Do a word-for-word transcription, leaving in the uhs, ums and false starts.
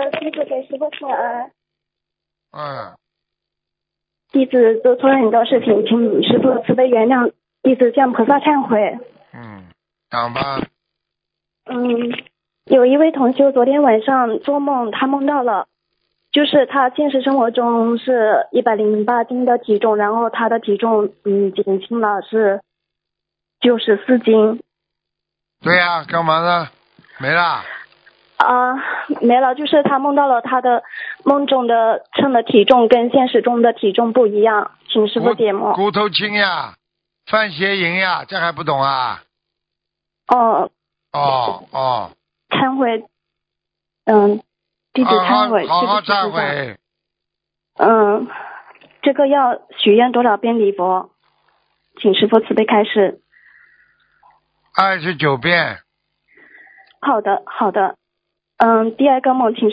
弟子给师傅请安。 嗯。 弟子做错了很多事情，请师傅慈悲原谅，弟子向菩萨忏悔。 嗯，讲吧。 嗯，有一位同修昨天晚上做梦，他梦到了，就是他现实生活中是一百零八斤的体重，然后他的体重嗯减轻了是九十四斤。 对呀、啊，干嘛呢？没啦。 啊、没了，就是他梦到了他的梦中的称的体重跟现实中的体重不一样，请师傅解梦。 骨头轻呀，犯邪淫呀，这还不懂啊？ 哦哦哦。 忏悔，嗯，弟子忏悔， 好好好好忏对不起菩萨。 悔。 嗯，这个要许愿多少遍礼佛？请师傅慈悲开示。 二十九遍。 好的，好的。嗯，第二个梦，请